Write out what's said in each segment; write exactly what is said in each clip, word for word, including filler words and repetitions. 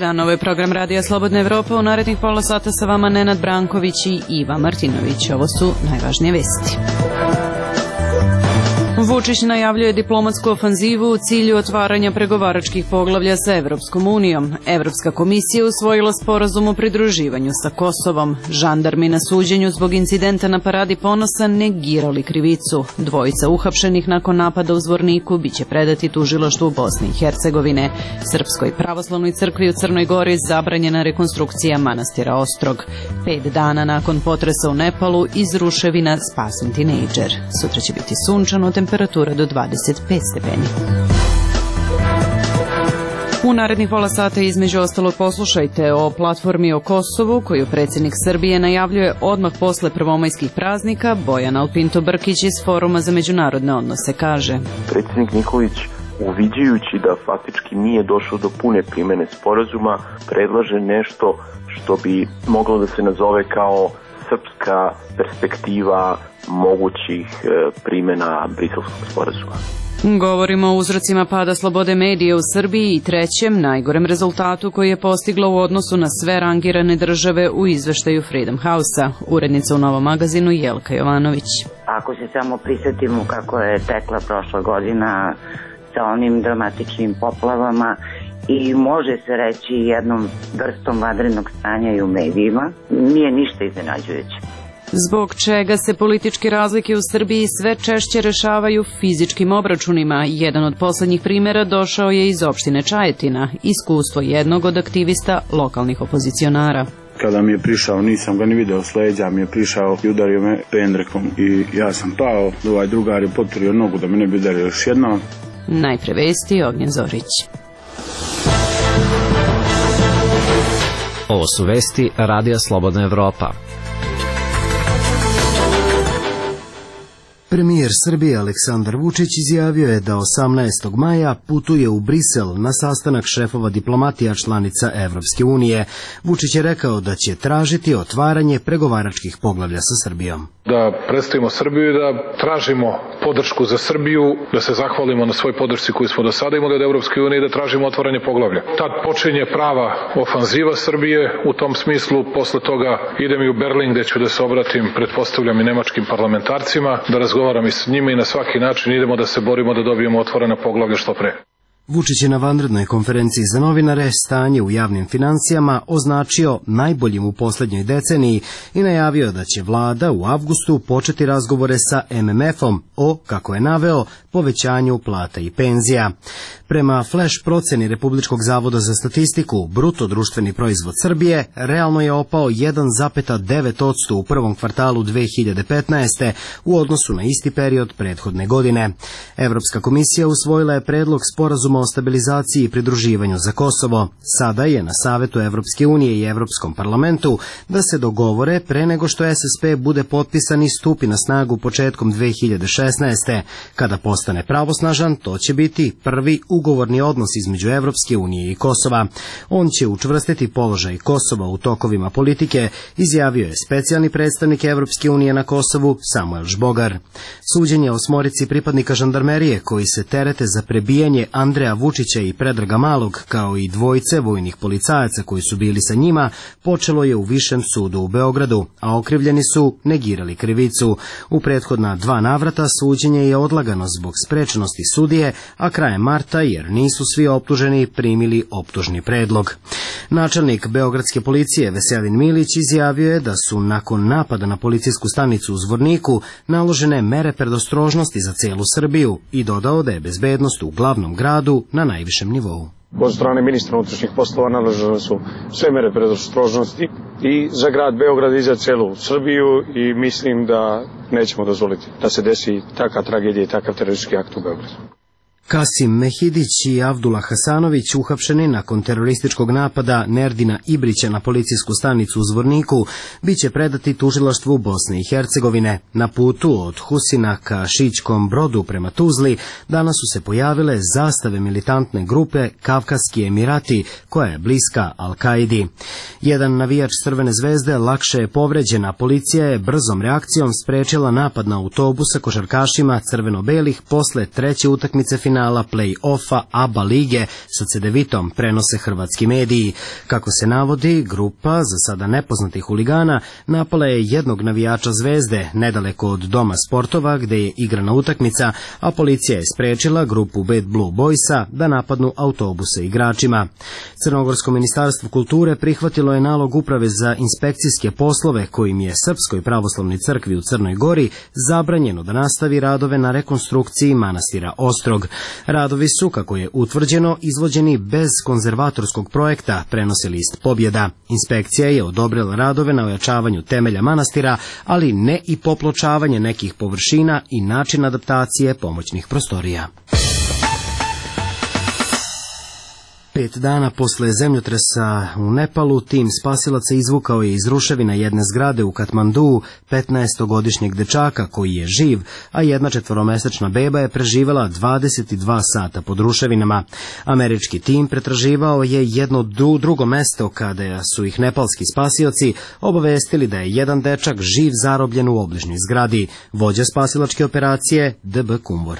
dan, ovo je program Radija Slobodna Evropa. U narednih pola sata sa vama Nenad Branković i Iva Martinović. Ovo su najvažnije vesti. Vučić najavljuje diplomatsku ofanzivu u cilju otvaranja pregovaračkih poglavlja sa Evropskom unijom. Evropska komisija usvojila sporazum o pridruživanju sa Kosovom. Žandarmi na suđenju zbog incidenta na Paradi ponosa negirali krivicu. Dvojica uhapšenih nakon napada u Zvorniku biće predati tužilaštvu Bosne i Hercegovine. Srpskoj pravoslavnoj crkvi u Crnoj Gori zabranjena rekonstrukcija manastira Ostrog. Pet dana nakon potresa u Nepalu iz ruševina spasen tinejdžer. Sutra će biti sunčano, temperatura do dvadeset pet stepeni. U narednih pola sata između ostalog poslušajte o platformi o Kosovu koju predsjednik Srbije najavljuje odmah posle prvomajskih praznika. Bojan Alpinto Brkić iz Foruma za međunarodne odnose kaže: Predsjednik Nikolić, uviđajući da faktički nije došlo do pune primjene sporazuma, predlaže nešto što bi moglo da se nazove kao srpska perspektiva mogućih primjena Briselskog sporazuma. Govorimo o uzrocima pada slobode medija u Srbiji i trećem, najgorem rezultatu koji je postigla u odnosu na sve rangirane države u izveštaju Freedom House-a. Urednica u Novom magazinu Jelka Jovanović. Ako se samo prisjetimo kako je tekla prošla godina sa onim dramatičnim poplavama i može se reći jednom vrstom vanrednog stanja i u medijima, nije ništa iznenađujuće. Zbog čega se političke razlike u Srbiji sve češće rešavaju fizičkim obračunima. Jedan od poslednjih primjera došao je iz opštine Čajetina, iskustvo jednog od aktivista lokalnih opozicionara. Kada mi je prišao, nisam ga ni video s leđa, mi je prišao i udario me pendrekom i ja sam pao, ovaj drugar je potpurio nogu da me ne bi udario još jednom. Najpre vesti, Ognjen Zorić. Ovo su vesti Radija Slobodna Evropa. Premijer Srbije Aleksandar Vučić izjavio je da osamnaestog maja putuje u Brisel na sastanak šefova diplomatija članica Evropske unije. Vučić je rekao da će tražiti otvaranje pregovaračkih poglavlja sa Srbijom. Da predstavimo Srbiju i da tražimo podršku za Srbiju, da se zahvalimo na svoj podršci koju smo do sada imali od Evropske unije i da tražimo otvaranje poglavlja. Tad počinje prava ofanziva Srbije, u tom smislu posle toga idem i u Berlin gde ću da se obratim, pretpostavljam i nemačkim parlamentarcima, da razgovaram i s njima i na svaki način idemo da se borimo da dobijemo otvorena poglavlja što pre. Vučić je na vanrednoj konferenciji za novinare stanje u javnim financijama označio najboljim u posljednjoj deceniji i najavio da će vlada u avgustu početi razgovore sa em em efom o, kako je naveo, povećanju plata i penzija. Prema flash proceni Republičkog zavoda za statistiku, bruto društveni proizvod Srbije realno je opao jedan zarez devet posto u prvom kvartalu dve hiljade petnaeste. u odnosu na isti period prethodne godine. Evropska komisija usvojila je predlog sporazuma o stabilizaciji i pridruživanju za Kosovo. Sada je na Savetu Evropske unije i Evropskom parlamentu da se dogovore pre nego što es es pe bude potpisan i stupi na snagu početkom dve hiljade šesnaeste. Kada postane pravosnažan, to će biti prvi ugovorni odnos između Evropske unije i Kosova. On će učvrstiti položaj Kosova u tokovima politike, izjavio je specijalni predstavnik Evropske unije na Kosovu Samuel Žbogar. Suđenje osmorici pripadnika žandarmerije koji se terete za prebijanje Andreja Vučića i Predraga Malog, kao i dvojice vojnih policajaca koji su bili sa njima, počelo je u Višem sudu u Beogradu, a okrivljeni su negirali krivicu. U prethodna dva navrata suđenje je odlagano zbog sprečenosti sudije, a krajem marta, jer nisu svi optuženi primili optužni predlog. Načelnik beogradske policije Veselin Milić izjavio je da su nakon napada na policijsku stanicu u Zvorniku naložene mere predostrožnosti za celu Srbiju i dodao da je bezbednost u glavnom gradu na najvišem nivou. Od strane ministra unutrašnjih poslova naložene su sve mere predostrožnosti i za grad Beograd i za celu Srbiju i mislim da nećemo dozvoliti da se desi takva tragedija i takav teroristički akt u Beogradu. Kasim Mehidić i Avdullah Hasanović, uhapšeni nakon terorističkog napada Nerdina Ibrića na policijsku stanicu u Zvorniku, biće predati tužilaštvu Bosne i Hercegovine. Na putu od Husina ka Šićkom Brodu prema Tuzli danas su se pojavile zastave militantne grupe Kavkaski Emirati, koja je bliska Al-Kaidi. Jedan navijač Crvene zvezde lakše je povređen, a policija je brzom reakcijom sprečila napad na autobus sa košarkašima crveno-belih posle treće utakmice finala finala play-offa A B A lige sa Cedevitom, prenose hrvatski mediji. Kako se navodi, grupa za sada nepoznatih huligana napala je jednog navijača Zvezde nedaleko od Doma sportova gde je igrana utakmica, a policija je sprečila grupu Bad Blue Boysa da napadnu autobuse igračima. Crnogorsko ministarstvo kulture prihvatilo je nalog Uprave za inspekcijske poslove kojim je Srpskoj pravoslavnoj crkvi u Crnoj Gori zabranjeno da nastavi radove na rekonstrukciji manastira Ostrog. Radovi su, kako je utvrđeno, izvođeni bez konzervatorskog projekta, prenosi list Pobjeda. Inspekcija je odobrila radove na ojačavanju temelja manastira, ali ne i popločavanje nekih površina i način adaptacije pomoćnih prostorija. Pet dana posle zemljotresa u Nepalu, tim spasilaca izvukao je iz ruševina jedne zgrade u Katmanduu petnaestogodišnjeg dečaka koji je živ, a jedna četvoromesečna beba je preživela dvadeset dva sata pod ruševinama. Američki tim pretraživao je jedno drugo mesto kada su ih nepalski spasioci obavestili da je jedan dečak živ zarobljen u obližnjoj zgradi. Vođa spasilačke operacije D B Kumvor.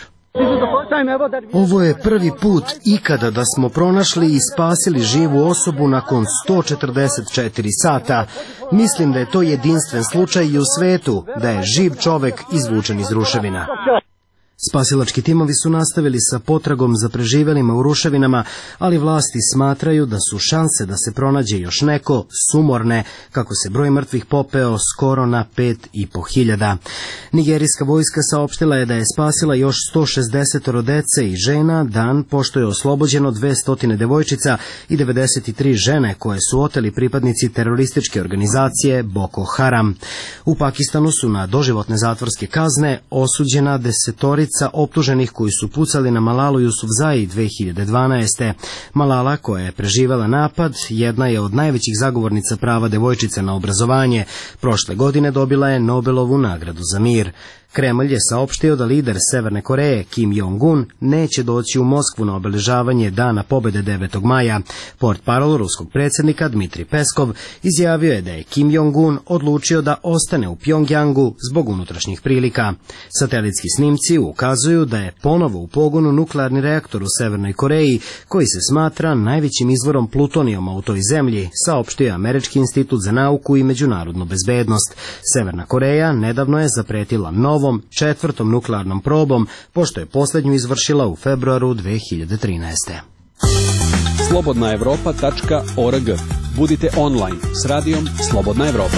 Ovo je prvi put ikada da smo pronašli i spasili živu osobu nakon sto četrdeset četiri sata. Mislim da je to jedinstven slučaj i u svetu, da je živ čovek izvučen iz ruševina. Spasilački timovi su nastavili sa potragom za preživelima u ruševinama, ali vlasti smatraju da su šanse da se pronađe još neko sumorne, kako se broj mrtvih popeo skoro na pet i po hiljada. Nigerijska vojska saopštila je da je spasila još sto šezdeset dece i žena dan pošto je oslobođeno dvesta devojčica i devedeset tri žene koje su oteli pripadnici terorističke organizacije Boko Haram. U Pakistanu su na doživotne zatvorske kazne osuđena desetorica optuženih koji su pucali na Malalu Jusufzai dve hiljade dvanaeste. Malala, koja je preživela napad, jedna je od najvećih zagovornica prava devojčice na obrazovanje. Prošle godine dobila je Nobelovu nagradu za mir. Kremlj je saopštio da lider Severne Koreje Kim Jong-un neće doći u Moskvu na obeležavanje Dana pobede devetog maja. Portparol ruskog predsjednika Dmitrij Peskov izjavio je da je Kim Jong-un odlučio da ostane u Pjongjangu zbog unutrašnjih prilika. Satelitski snimci ukazuju da je ponovo u pogonu nuklearni reaktor u Severnoj Koreji, koji se smatra najvećim izvorom plutonijuma u toj zemlji, saopštio je Američki institut za nauku i međunarodnu bezbednost. Severna Koreja nedavno je zapretila novom četvrtom nuklearnom probom, pošto je posljednju izvršila u februaru dve hiljade trinaeste. slobodna evropa tačka org. Budite online s radijom Slobodna Evropa.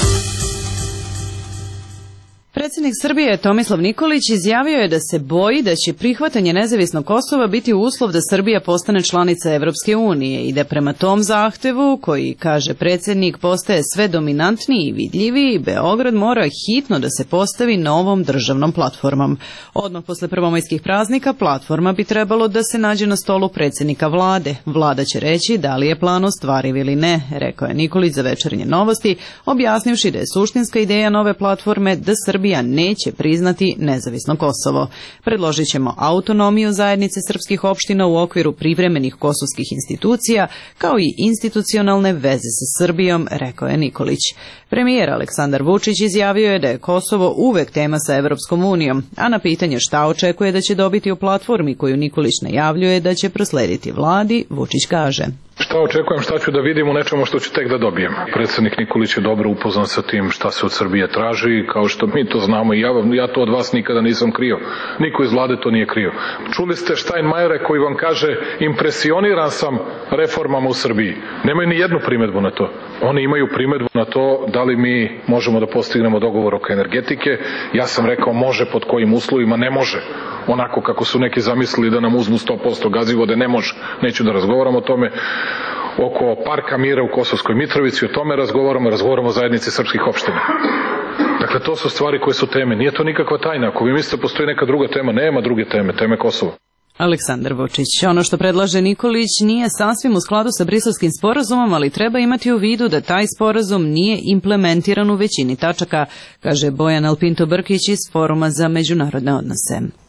Predsjednik Srbije Tomislav Nikolić izjavio je da se boji da će prihvatanje nezavisnog Kosova biti uslov da Srbija postane članica Evropske unije i da prema tom zahtevu, koji, kaže predsjednik, postaje sve dominantniji i vidljiviji, Beograd mora hitno da se postavi novom državnom platformom. Odmah posle prvomajskih praznika platforma bi trebalo da se nađe na stolu predsjednika vlade. Vlada će reći da li je plan ostvariv ili ne, rekao je Nikolić za Večernje novosti, objasnivši da je suštinska ideja nove platforme da Srbija neće priznati nezavisno Kosovo. Predložit ćemo autonomiju zajednice srpskih opština u okviru privremenih kosovskih institucija, kao i institucionalne veze sa Srbijom, rekao je Nikolić. Premijer Aleksandar Vučić izjavio je da je Kosovo uvek tema sa Evropskom unijom, a na pitanje šta očekuje da će dobiti u platformi koju Nikolić najavljuje da će proslediti vladi, Vučić kaže: Šta očekujem, šta ću da vidim u nečemu što ću tek da dobijem. Predsjednik Nikolić je dobro upoznan sa tim šta se od Srbije traži, kao što mi to znamo i ja, ja to od vas nikada nisam krio. Niko iz vlade to nije krio. Čuli ste Štajnmajera koji vam kaže impresioniran sam reformama u Srbiji. Nemaju ni jednu primedbu na to. Oni imaju primedbu na to da li mi možemo da postignemo dogovor oko energetike. Ja sam rekao može pod kojim uslovima, ne može. Onako kako su neki zamislili da nam uzmu sto posto gazivode, ne može. Neću da razgovaram o tome. Oko Parka mira u Kosovskoj Mitrovici, o tome razgovaramo, razgovaramo o zajednici srpskih opština. Dakle, to su stvari koje su teme. Nije to nikakva tajna. Ako vi mislite postoji neka druga tema, nema druge teme, teme Kosovo. Aleksandar Vučić. Ono što predlaže Nikolić nije sasvim u skladu sa Briselskim sporazumom, ali treba imati u vidu da taj sporazum nije implementiran u većini tačaka, kaže Bojan Alpinto Brkić iz Foruma za međunarodne odnose. Na neki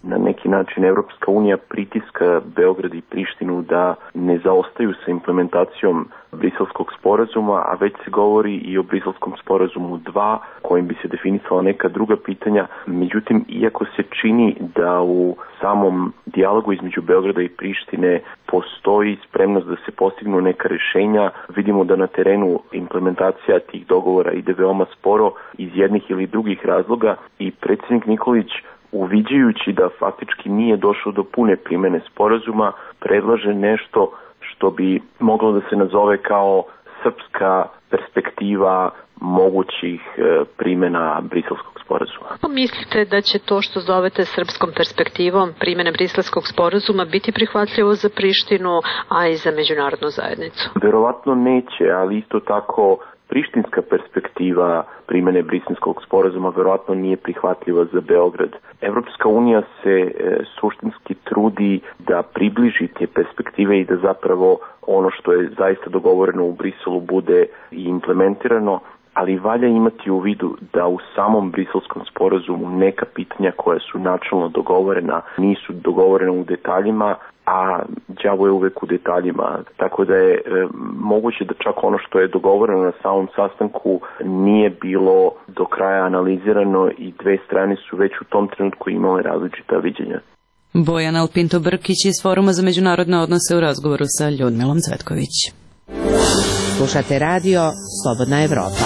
način Evropska unija pritiska Beograd i Prištinu da ne zaostaju sa implementacijom Briselskog sporazuma, a već se govori i o Briselskom sporazumu dva, kojim bi se definisala neka druga pitanja. Međutim, iako se čini da u samom dijalogu između Beograda i Prištine postoji spremnost da se postignu neka rješenja, vidimo da na terenu implementacija tih dogovora ide veoma sporo iz jednih ili drugih razloga i predsjednik Nikolić, uviđajući da faktički nije došlo do pune primjene sporazuma, predlaže nešto što bi moglo da se nazove kao srpska perspektiva mogućih primjena Briselskog sporazuma. Mislite da će to što zovete srpskom perspektivom primjene Briselskog sporazuma biti prihvatljivo za Prištinu, a i za međunarodnu zajednicu? Verovatno neće, ali isto tako prištinska perspektiva primjene Briselskog sporazuma verovatno nije prihvatljiva za Beograd. Evropska unija se e, suštinski trudi da približi te perspektive i da zapravo ono što je zaista dogovoreno u Briselu bude i implementirano, ali valja imati u vidu da u samom Briselskom sporazumu neka pitanja koja su načelno dogovorena nisu dogovorena u detaljima, a đavo je uvek u detaljima, tako da je e, moguće da čak ono što je dogovoreno na samom sastanku nije bilo do kraja analizirano i dve strane su već u tom trenutku imale različita viđenja. Bojan Alpinto Brkić iz Foruma za međunarodne odnose u razgovoru sa Ljudmilom Cvetković. Slušate radio Slobodna Evropa.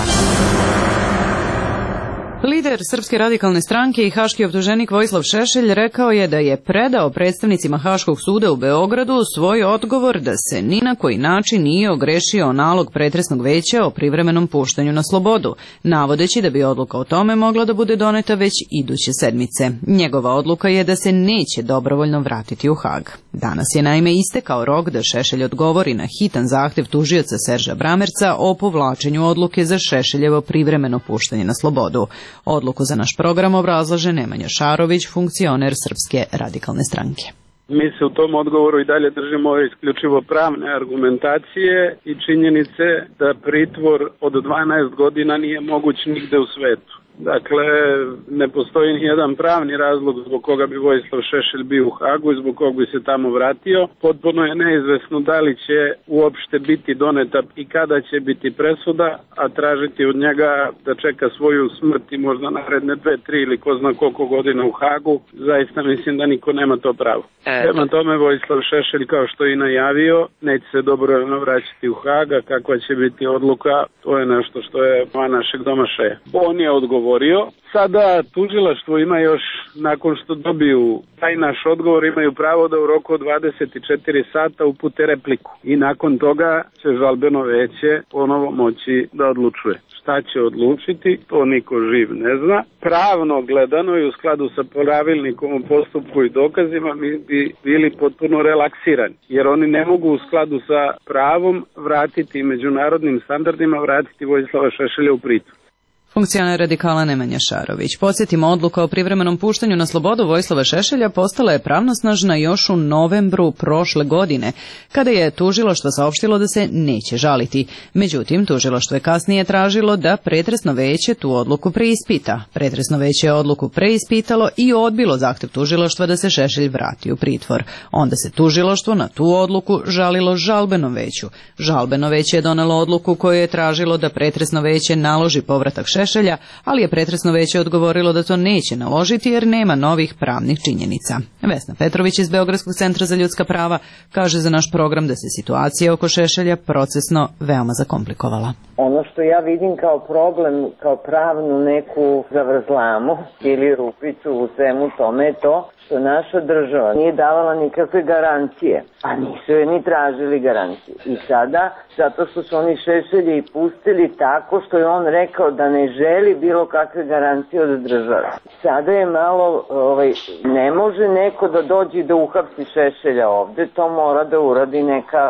Lider Srpske radikalne stranke i haški optuženik Vojislav Šešelj rekao je da je predao predstavnicima Haškog suda u Beogradu svoj odgovor da se ni na koji način nije ogrešio o nalog pretresnog veća o privremenom puštanju na slobodu, navodeći da bi odluka o tome mogla da bude doneta već iduće sedmice. Njegova odluka je da se neće dobrovoljno vratiti u Hag. Danas je naime istekao rok da Šešelj odgovori na hitan zahtev tužioca Serža Bramerca o povlačenju odluke za Šešeljevo privremeno puštanje na slobodu. Odluku za naš program obrazlaže Nemanja Šarović, funkcioner Srpske radikalne stranke. Mi se u tom odgovoru i dalje držimo isključivo pravne argumentacije i činjenice da pritvor od dvanaest godina nije moguć nigde u svetu. Dakle, ne postoji nijedan pravni razlog zbog koga bi Vojislav Šešelj bio u Hagu i zbog koga bi se tamo vratio. Potpuno je neizvesno da li će uopšte biti doneta i kada će biti presuda, a tražiti od njega da čeka svoju smrt i možda naredne dve, tri ili ko zna koliko godina u Hagu, zaista mislim da niko nema to pravo. Prema tome, Vojislav Šešelj, kao što je i najavio, neće se dobrovoljno vraćati u Haga. Kakva će biti odluka, to je nešto što je van našeg domašaja. On je odgovorio. Sada tužilaštvo ima još, nakon što dobiju taj naš odgovor, imaju pravo da u roku od dvadeset četiri sata upute repliku. I nakon toga će žalbeno veće ponovo moći da odlučuje. Šta će odlučiti, to niko živ ne zna. Pravno gledano i u skladu sa pravilnikom o postupku i dokazima mi bi bili potpuno relaksirani. Jer oni ne mogu u skladu sa pravom vratiti međunarodnim standardima, vratiti Vojislava Šešelja u pritvor. Funkcioner radikala Nemanja Šarović. Podsjetimo, odluka o privremenom puštanju na slobodu Vojislava Šešelja postala je pravnosnažna još u novembru prošle godine, kada je tužilaštvo saopštilo da se neće žaliti. Međutim, tužilaštvo je kasnije tražilo da pretresno veće tu odluku preispita. Pretresno veće je odluku preispitalo i odbilo zahtev tužilaštva da se Šešelj vrati u pritvor. Onda se tužilaštvo na tu odluku žalilo žalbenom veću. Žalbeno veće je donelo odluku koju je tražilo da pretresno veće naloži povratak Šešelja, Šešelja, ali je pretresno veće odgovorilo da to neće naložiti jer nema novih pravnih činjenica. Vesna Petrović iz Beogradskog centra za ljudska prava kaže za naš program da se situacija oko Šešelja procesno veoma zakomplikovala. Ono što ja vidim kao problem, kao pravnu neku zavrzlamu ili rupicu u svemu tome je to što naša država nije davala nikakve garancije, a nisu je ni tražili garancije. I sada, zato što su oni Šešelja i pustili tako što je on rekao da ne želi bilo kakve garancije od države. Sada je malo, ovaj, ne može neko da dođe da uhapsi Šešelja ovde, to mora da uradi neka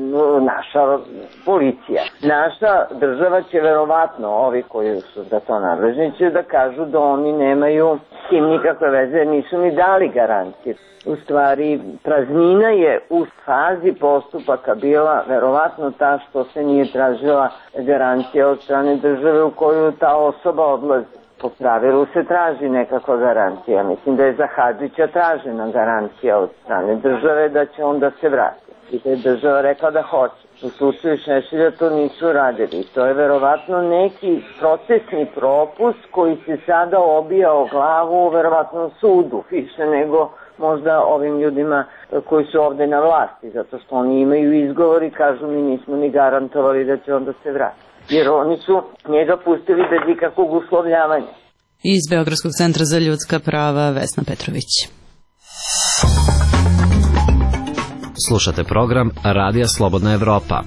naša policija. Naša država će verovatno, ovi koji su da to nadležni, će da kažu da oni nemaju s tim nikakve veze, nisu ni dali garancije. U stvari, praznina je u fazi postupaka bila verovatno ta što se nije tražila garancija od strane države u koju ta osoba odlazi. Po pravilu se traži nekakva garancija. Mislim da je za Hadžića tražena garancija od strane države da će on da se vrati. I da je država rekla da hoće. U slučaju Šešelja to nisu radili. To je verovatno neki procesni propust koji se sada obija o glavu verovatno sudu, više nego možda ovim ljudima koji su ovde na vlasti, zato što oni imaju izgovor i kažu mi nismo ni garantovali da će onda se vratiti. Jer oni su njega pustili bez ikakvog uslovljavanja. Iz Beogradskog centra za ljudska prava Vesna Petrović. Slušate program Radija Slobodna Evropa.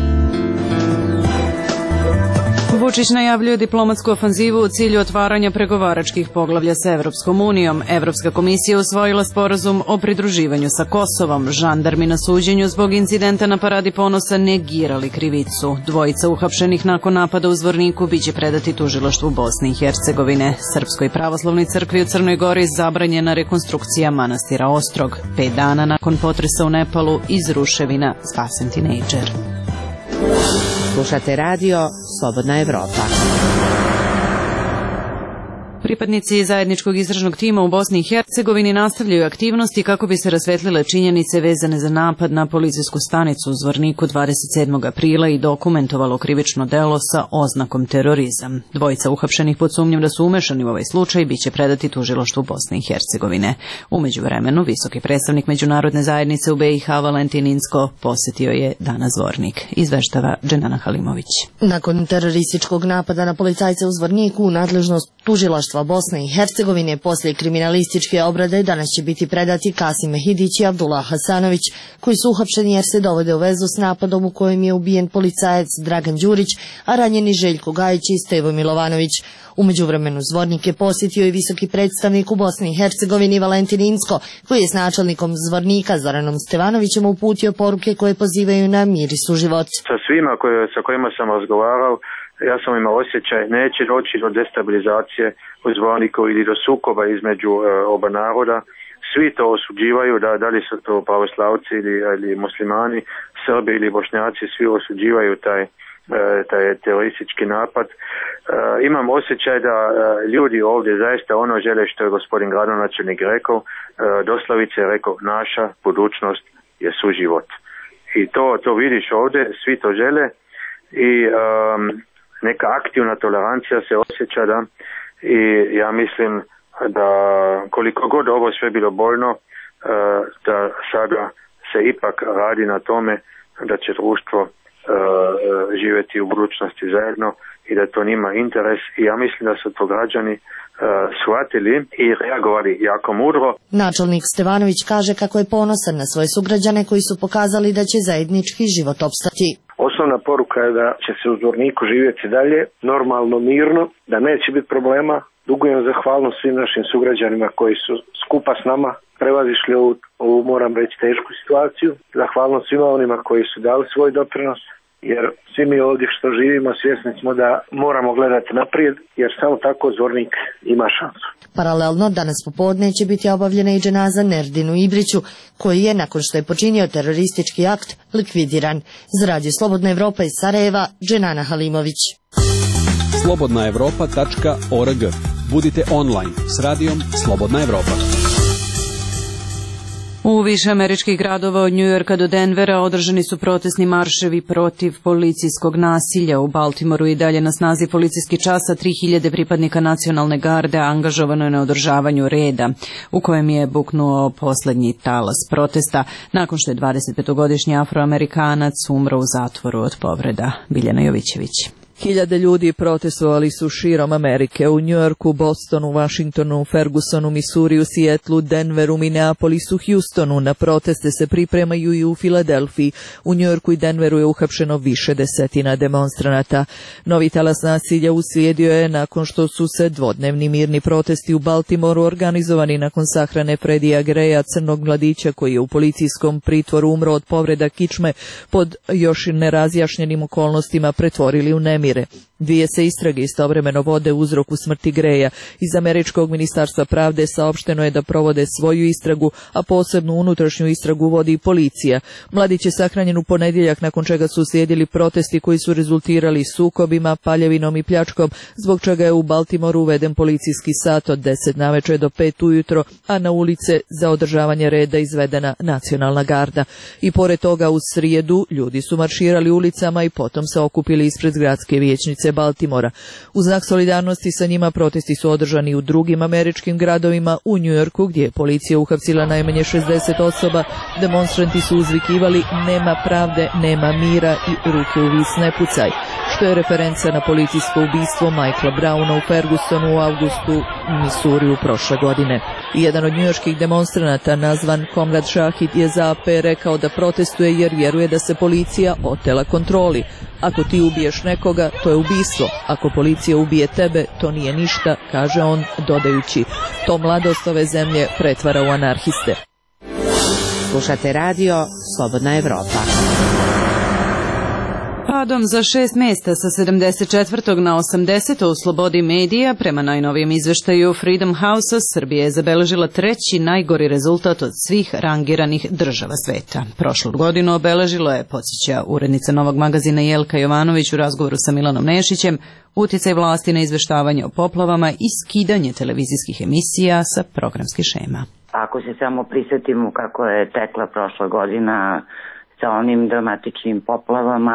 Vučić najavljuje diplomatsku ofanzivu u cilju otvaranja pregovaračkih poglavlja sa Evropskom unijom. Evropska komisija usvojila sporazum o pridruživanju sa Kosovom. Žandarmi na suđenju zbog incidenta na Paradi ponosa negirali krivicu. Dvojica uhapšenih nakon napada u Zvorniku biće predati tužilaštvu Bosne i Hercegovine. Srpskoj pravoslavnoj crkvi u Crnoj Gori zabranjena rekonstrukcija manastira Ostrog. Pet dana nakon potresa u Nepalu iz ruševina spasen tinejdžer. Slušate radio Slobodna Evropa. Pripadnici zajedničkog istražnog tima u Bosni i Hercegovini nastavljaju aktivnosti kako bi se rasvetlile činjenice vezane za napad na policijsku stanicu u Zvorniku dvadeset sedmog aprila i dokumentovalo krivično delo sa oznakom terorizam. Dvojica uhapšenih pod sumnjom da su umešani u ovaj slučaj biće predati tužilaštvu Bosne i Hercegovine. U međuvremenu, visoki predstavnik međunarodne zajednice u B i H Valentin Inzko posetio je danas Zvornik. Izveštava Dženana Halimović. Nakon terorističkog napada na policajce u Zvorniku u nadležnost tužilaštva Bosne i Hercegovine poslije kriminalističke obrade danas će biti predati Kasim Mehidić i Abdullah Hasanović, koji su uhapšeni jer se dovode u vezu s napadom u kojem je ubijen policajac Dragan Đurić, a ranjeni Željko Gajić i Stevo Milovanović. U međuvremenu Zvornik je posjetio i visoki predstavnik u Bosni i Hercegovini Valentin Inzko, koji je s načelnikom Zvornika Zoranom Stevanovićem uputio poruke koje pozivaju na mir i suživot. Sa svima koje, sa kojima sam razgovarao, ja sam imao osjećaj neće doći do destabilizacije u Zvorniku ili do sukoba između e, oba naroda. Svi to osuđivaju, da, da li su to pravoslavci ili, ili muslimani, Srbi ili Bošnjaci, svi osuđivaju taj, e, taj teroristički napad. E, imam osjećaj da e, ljudi ovdje zaista ono žele što je gospodin gradonačelnik rekao, e, doslovice je rekao, naša budućnost je suživot. I to, to vidiš ovdje, svi to žele i um, neka aktivna tolerancija se osjeća, da, i ja mislim da koliko god ovo sve bilo boljno, da sada se ipak radi na tome da će društvo živjeti u budućnosti zajedno i da to nima interes, i ja mislim da su to građani shvatili i reagovali jako mudro. Načelnik Stevanović kaže kako je ponosan na svoje sugrađane koji su pokazali da će zajednički život opstati. Osnovna poruka je da će se u Zvorniku živjeti dalje, normalno, mirno, da neće biti problema. Dugujem zahvalnost svim našim sugrađanima koji su skupa s nama prevazišli ovu, ovu, moram reći, tešku situaciju. Zahvalnost svima onima koji su dali svoj doprinos, jer svi mi ovdje što živimo svjesni smo da moramo gledati naprijed, jer samo tako Zvornik ima šansu. Paralelno, danas popodne će biti obavljena i dženaza Nerdinu Ibriću, koji je, nakon što je počinio teroristički akt, likvidiran. Za Radio Slobodna Evropa iz Sarajeva, Dženana Halimović. slobodna evropa tačka org. Budite online s radijom Slobodna Evropa. U više američkih gradova od Njujorka do Denvera održani su protestni marševi protiv policijskog nasilja. U Baltimoru i dalje na snazi policijski čas, a tri hiljade pripadnika nacionalne garde angažovano je na održavanju reda, u kojem je buknuo poslednji talas protesta, nakon što je dvadesetpetogodišnji Afroamerikanac umro u zatvoru od povreda. Biljana Jovićević. Hiljade ljudi protestovali su širom Amerike, u Njujorku, Bostonu, Washingtonu, Fergusonu, Misuriju, Sijetlu, Denveru, Minneapolisu, Houstonu. Na proteste se pripremaju i u Filadelfiji. U Njujorku i Denveru je uhapšeno više desetina demonstranata. Novi talas nasilja uslijedio je nakon što su se dvodnevni mirni protesti u Baltimoru organizovani nakon sahrane Fredija Greja, crnog mladića koji je u policijskom pritvoru umro od povreda kičme, pod još nerazjašnjenim okolnostima pretvorili u nemir. namire. Dvije se istrage istovremeno vode u uzroku smrti Greja. Iz američkog ministarstva pravde saopšteno je da provode svoju istragu, a posebnu unutrašnju istragu vodi i policija. Mladić je sahranjen u ponedjeljak, nakon čega su slijedili protesti koji su rezultirali sukobima, paljevinom i pljačkom, zbog čega je u Baltimoru uveden policijski sat od deset naveče do pet ujutro, a na ulice za održavanje reda izvedena nacionalna garda. I pored toga u srijedu ljudi su marširali ulicama i potom se okupili ispred gradske vijećnice Baltimora. U znak solidarnosti sa njima protesti su održani u drugim američkim gradovima, u Njujorku gdje je policija uhapsila najmanje šezdeset osoba. Demonstranti su uzvikivali nema pravde, nema mira i ruke u vis ne pucaj, što je referenca na policijsko ubistvo Michaela Browna u Fergusonu u avgustu u Misuriju prošle godine. I jedan od njujorških demonstranata nazvan Komrad Šahid je za A P rekao da protestuje jer vjeruje da se policija otela kontroli. Ako ti ubiješ nekoga, to je ubistvo. Ako policija ubije tebe, to nije ništa, kaže on, dodajući, to mladost ove zemlje pretvara u anarhiste. Slušate radio Slobodna Evropa. Padom za šest mjesta sa sedamdeset četvrtog na osamdeseto u slobodi medija, prema najnovijem izveštaju Freedom House-a, Srbija je zabeležila treći najgori rezultat od svih rangiranih država sveta. Prošlu godinu obeležilo je, podsjeća urednica Novog magazina Jelka Jovanović u razgovoru sa Milanom Nešićem, utjecaj vlasti na izveštavanje o poplavama i skidanje televizijskih emisija sa programskih šema. Ako se samo prisjetimo kako je tekla prošla godina sa onim dramatičnim poplavama,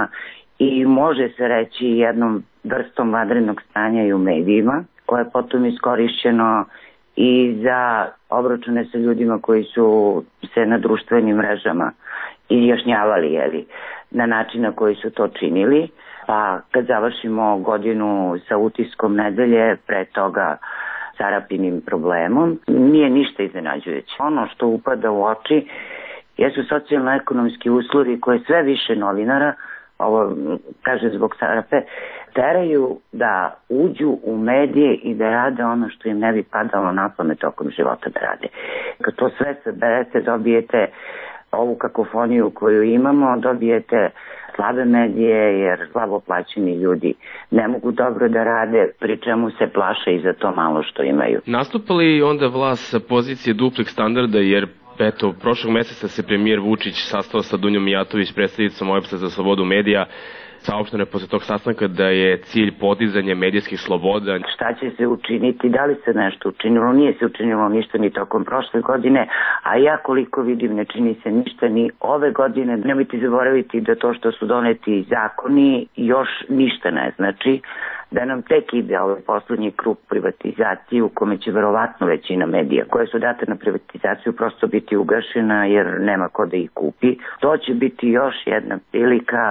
i može se reći jednom vrstom vanrednog stanja i u medijima, koje je potom iskorišćeno i za obračune sa ljudima koji su se na društvenim mrežama izjašnjavali, jeli, na način na koji su to činili. Pa kad završimo godinu sa utiskom nedelje, pre toga Sarapinim problemom, nije ništa iznenađujuće. Ono što upada u oči jesu socijalno-ekonomski uslovi koje sve više novinara, ovo kaže zbog Sarape, teraju da uđu u medije i da rade ono što im ne bi padalo na pamet tokom života da rade. Kad to sve saberete, dobijete ovu kakofoniju koju imamo, dobijete slabe medije jer slabo plaćeni ljudi ne mogu dobro da rade, pri čemu se plaše i za to malo što imaju. Nastupa li onda vlast sa pozicije duplih standarda, jer eto, prošlog meseca se premijer Vučić sastao sa Dunjom Mijatović, predstavnicom O E B S-a za slobodu medija. Saopšteno je posle tog sastanka da je cilj podizanje medijskih sloboda. Šta će se učiniti? Da li se nešto učinilo? Nije se učinilo ništa ni tokom prošle godine, a ja koliko vidim ne čini se ništa ni ove godine. Nemojte zaboraviti da to što su doneti zakoni još ništa ne znači, da nam tek ide ovaj poslednji krug privatizacije u kome će verovatno većina medija koje su date na privatizaciju prosto biti ugašena jer nema ko da ih kupi. To će biti još jedna prilika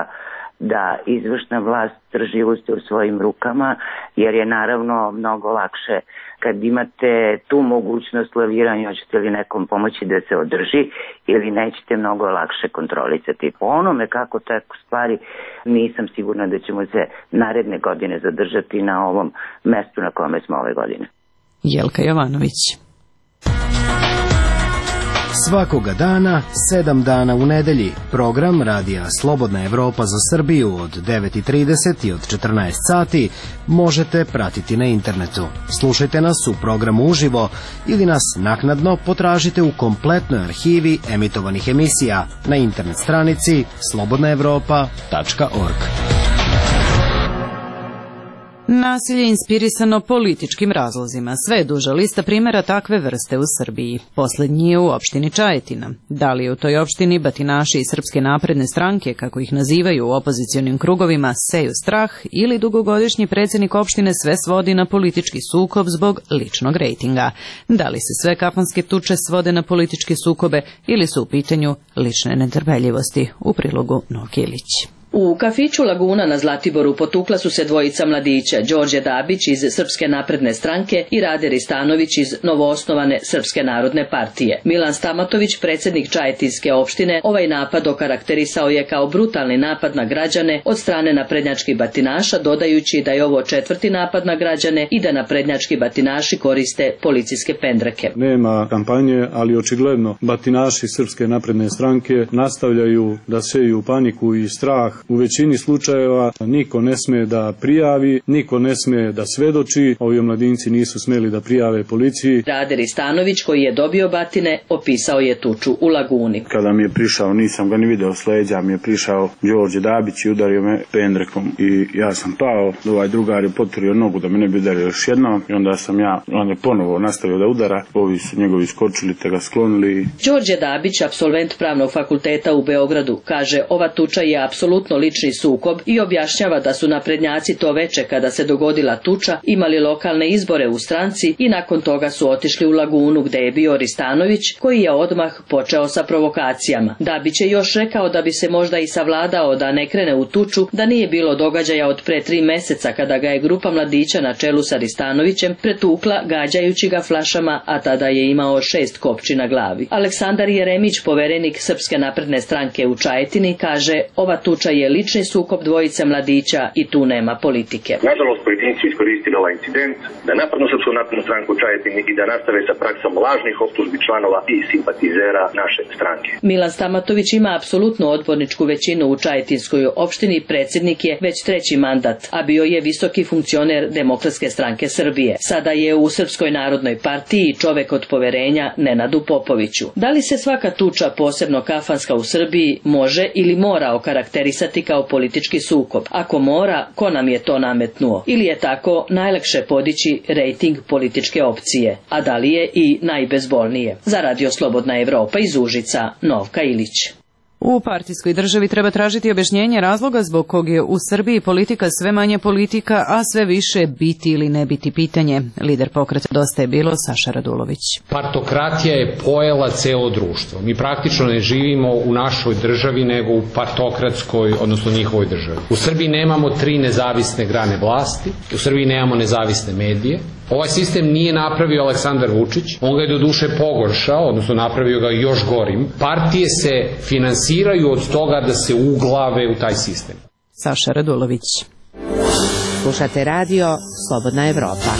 da izvršna vlast drži uste u svojim rukama, jer je naravno mnogo lakše kad imate tu mogućnost laviranja, hoćete li nekom pomoći da se održi ili nećete, mnogo lakše kontrolisati. Po onome kako tako stvari, nisam sigurna da ćemo se naredne godine zadržati na ovom mestu na kome smo ove godine. Jelka Jovanović. Svakoga dana, sedam dana u nedelji, program Radija Slobodna Evropa za Srbiju od devet i trideset i od četrnaest sati možete pratiti na internetu. Slušajte nas u programu uživo ili nas naknadno potražite u kompletnoj arhivi emitovanih emisija na internet stranici slobodna evropa tačka org. Nasilje inspirisano političkim razlozima. Sve je duža lista primjera takve vrste u Srbiji. Posljednji je u opštini Čajetina. Da li je u toj opštini batinaši iz Srpske napredne stranke, kako ih nazivaju u opozicionim krugovima, seju strah, ili dugogodišnji predsjednik opštine sve svodi na politički sukob zbog ličnog rejtinga? Da li se sve kafanske tuče svode na političke sukobe ili su u pitanju lične netrpeljivosti? U prilogu Nokilić. U kafiću Laguna na Zlatiboru potukla su se dvojica mladića, Đorđe Dabić iz Srpske napredne stranke i Rade Ristanović iz novoosnovane Srpske narodne partije. Milan Stamatović, predsjednik Čajetinske opštine, ovaj napad okarakterisao je kao brutalni napad na građane od strane naprednjačkih batinaša, dodajući da je ovo četvrti napad na građane i da naprednjački batinaši koriste policijske pendreke. Nema kampanje, ali očigledno batinaši Srpske napredne stranke nastavljaju da seju paniku i strah U većini slučajeva niko ne sme da prijavi, niko ne sme da svedoči, ovi omladinci nisu smeli da prijave policiji. Rade Ristanović, koji je dobio batine, opisao je tuču u Laguni. Kada mi je prišao, nisam ga ni video s leđa, mi je prišao Đorđe Dabić i udario me pendrekom i ja sam pao, ovaj drugar je potvorio nogu da me ne bi udario još jednom i onda sam ja, on je ponovo nastavio da udara, ovi su njegovi skočili te ga sklonili. Đorđe Dabić, apsolvent Pravnog fakulteta u Beogradu, kaže ova tuča je apsolutno lični sukob i objašnjava da su naprednjaci to veče kada se dogodila tuča imali lokalne izbore u stranci i nakon toga su otišli u Lagunu gde je bio Ristanović, koji je odmah počeo sa provokacijama. Dabić je još rekao da bi se možda i savladao da ne krene u tuču da nije bilo događaja od pre tri meseca kada ga je grupa mladića na čelu sa Ristanovićem pretukla gađajući ga flašama, a tada je imao šest kopči na glavi. Aleksandar Jeremić, poverenik Srpske napredne stranke u Čajetini, kaže ova tuča je lični sukob dvojice mladića i tu nema politike. Nažalost, pojedinci iskoristili ovaj incident da napadnu Srpsku naprednu stranku u Čajetini i da nastave sa praksom lažnih optužbi članova i simpatizera naše stranke. Milan Stamatović ima apsolutnu odborničku većinu u Čajetinskoj opštini, predsjednik je već treći mandat, a bio je visoki funkcioner Demokratske stranke Srbije. Sada je u Srpskoj narodnoj partiji čovek od poverenja Nenadu Popoviću. Da li se svaka tuča, posebno kafanska u Srbiji, može ili mora okarakterisati kao politički sukob? Ako mora, ko nam je to nametnuo? Ili je tako najlakše podići rejting političke opcije? A da li je i najbezbolnije? Za Radio Slobodna Evropa iz Užica, Novka Ilić. U partijskoj državi treba tražiti objašnjenje razloga zbog kog je u Srbiji politika sve manje politika, a sve više biti ili ne biti pitanje. Lider pokreta Dosta je bilo Saša Radulović. Partokratija je pojela celo društvo. Mi praktično ne živimo u našoj državi nego u partokratskoj, odnosno njihovoj državi. U Srbiji nemamo tri nezavisne grane vlasti, u Srbiji nemamo nezavisne medije. Ovaj sistem nije napravio Aleksandar Vučić, on ga je do duše pogoršao, odnosno napravio ga još gorim. Partije se finansiraju od toga da se uglave u taj sistem. Saša Radulović. Slušate radio Slobodna Evropa.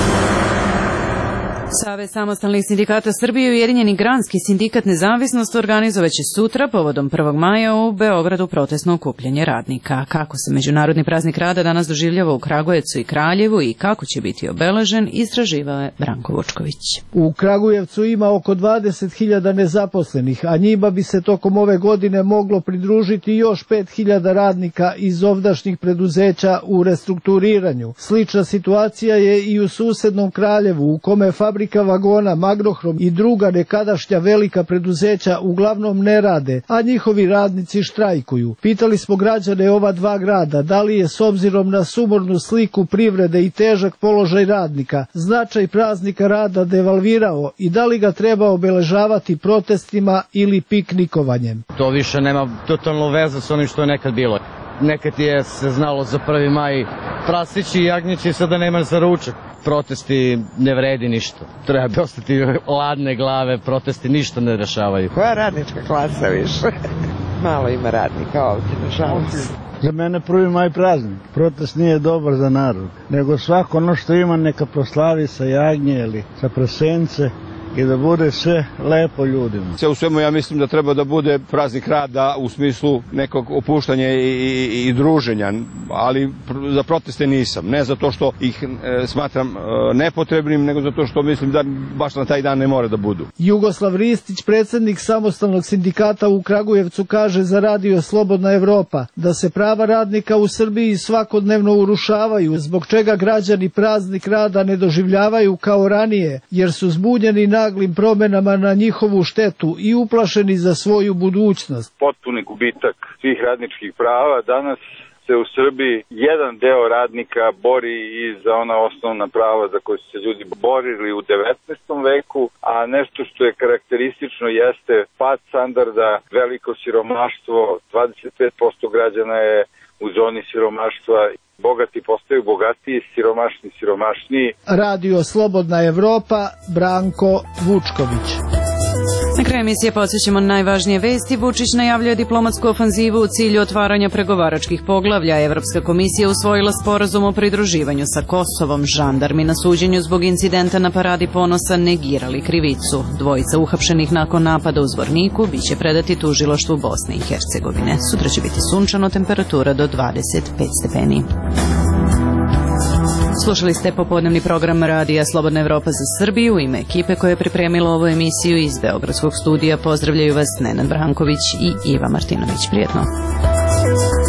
Savez samostalnih sindikata Srbije i Ujedinjeni granski sindikat Nezavisnost organizovaće sutra povodom prvog maja u Beogradu protestno okupljanje radnika. Kako se Međunarodni praznik rada danas doživljava u Kragujevcu i Kraljevu i kako će biti obeležen, istraživao je Branko Vučković. U Kragujevcu ima oko dvadeset hiljada nezaposlenih, a njima bi se tokom ove godine moglo pridružiti još pet hiljada radnika iz ovdašnjih preduzeća u restrukturiranju. Slična situacija je i u susednom Kraljevu, u kome fabrika vagona Magnohrom i druga nekadašnja velika preduzeća uglavnom ne rade, a njihovi radnici štrajkuju. Pitali smo građane ova dva grada da li je s obzirom na sumornu sliku privrede i težak položaj radnika značaj praznika rada devalvirao i da li ga treba obeležavati protestima ili piknikovanjem. To više nema totalno veze s onim što je nekad bilo. Nekad je se znalo za prvi maj prasići i jagnjeći, sada nema za ručak. Protesti ne vredi ništa. Treba bi ostati ladne glave, protesti ništa ne rešavaju. Koja radnička klasa više? Malo ima radnika ovdje, nažalost. Za mene prvi maj praznik. Protest nije dobar za narod, nego svako ono što ima neka proslavi sa jagnje ili sa prasence i da bude sve lepo ljudima. Sve u svemu ja mislim da treba da bude praznik rada u smislu nekog opuštanja i, i, i druženja, ali za proteste nisam. Ne zato što ih e, smatram e, nepotrebnim, nego zato što mislim da baš na taj dan ne mora da budu. Jugoslav Ristić, predsjednik samostalnog sindikata u Kragujevcu, kaže za Radio Slobodna Evropa da se prava radnika u Srbiji svakodnevno urušavaju, zbog čega građani praznik rada ne doživljavaju kao ranije, jer su zbunjeni na naglim promenama na njihovu štetu i uplašeni za svoju budućnost. Potpuni gubitak svih radničkih prava. Danas se u Srbiji jedan deo radnika bori i za ona osnovna prava za koje su se ljudi borili u devetnaestom veku, a nešto što je karakteristično jeste pad standarda, veliko siromaštvo, dvadeset pet posto građana je u zoni siromaštva. Bogati postaju bogatiji, siromašni siromašniji. Radio Slobodna Evropa, Branko Vučković. Na kraju emisije podsjećamo najvažnije vesti. Vučić najavljuje diplomatsku ofanzivu u cilju otvaranja pregovaračkih poglavlja. Evropska komisija usvojila sporazum o pridruživanju sa Kosovom. Žandarmi na suđenju zbog incidenta na Paradi ponosa negirali krivicu. Dvojica uhapšenih nakon napada u Zvorniku biće predati tužilaštvu Bosne i Hercegovine. Sutra će biti sunčano, temperatura do dvadeset pet stepeni. Slušali ste popodnevni program Radija Slobodna Evropa za Srbiju. U ime ekipe koja je pripremila ovu emisiju iz Beogradskog studija pozdravljaju vas Nenad Branković i Iva Martinović. Prijetno.